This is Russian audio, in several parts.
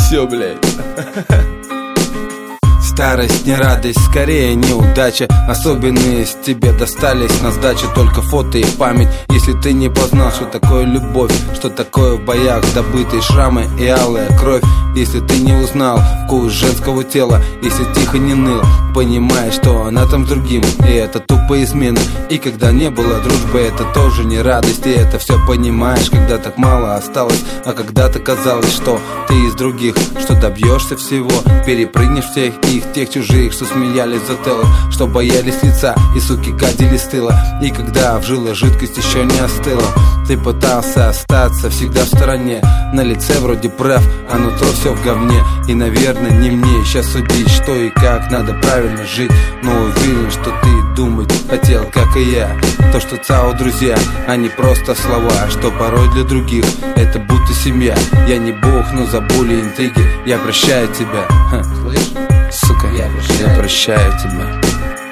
все, блядь. Старость не радость, скорее неудача. Особенные с тебе достались на сдачу. Только фото и память. Если ты не познал, что такое любовь, что такое в боях добытые шрамы и алая кровь. Если ты не узнал вкус женского тела, если тихо не ныл, понимаешь, что она там с другим, и это тупо измена. И когда не было дружбы, это тоже не радость. И это все понимаешь, когда так мало осталось. А когда-то казалось, что ты из других, что добьешься всего, перепрыгнешь всех их, тех чужих, что смеялись за тело, что боялись лица и суки гадили с тыла. И когда в жилах жидкость еще не остыла, ты пытался остаться всегда в стороне. На лице вроде прав, а нутро все в говне. И, наверное, не мне сейчас судить, что и как надо правильно жить. Но уверен, что ты думать хотел, как и я. То, что ЦАО друзья, а не просто слова, что порой для других это будто семья. Я не бог, но за боли интриги я прощаю тебя. Слышь? Сука, я прощаю тебя.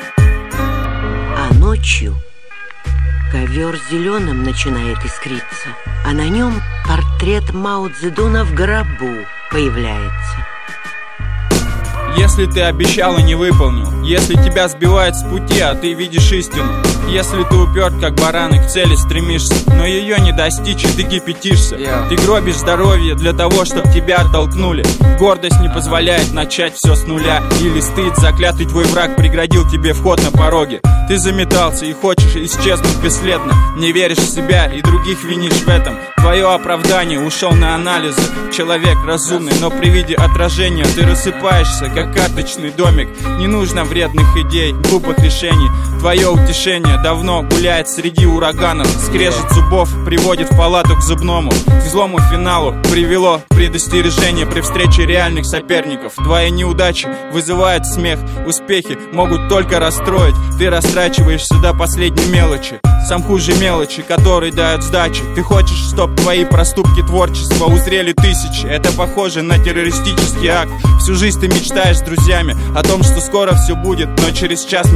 А ночью ковер зеленым начинает искриться, а на нем портрет Мао Цзэдуна в гробу появляется. Если ты обещал и не выполнил, если тебя сбивают с пути, а ты видишь истину, если ты уперт, как баран, и к цели стремишься, но ее не достичь, и ты кипятишься, ты гробишь здоровье для того, чтобы тебя оттолкнули. Гордость не позволяет начать все с нуля, или стыд, заклятый твой враг, преградил тебе вход на пороге. Ты заметался и хочешь исчезнуть бесследно, не веришь в себя и других винишь в этом. Твое оправдание ушел на анализы. Человек разумный, но при виде отражения ты рассыпаешься, как карточный домик. Не нужно вредных идей, глупых решений. Твое утешение давно гуляет среди ураганов. Скрежет зубов приводит в палату к зубному. К злому финалу привело предостережение при встрече реальных соперников. Твои неудачи вызывают смех, успехи могут только расстроить. Ты растрачиваешься до последней мелочи, сам хуже мелочи, которые дают сдачи. Ты хочешь, чтоб твои проступки творчества узрели тысячи. Это похоже на террористический акт. Всю жизнь ты мечтаешь с друзьями о том, что скоро все будет, но через час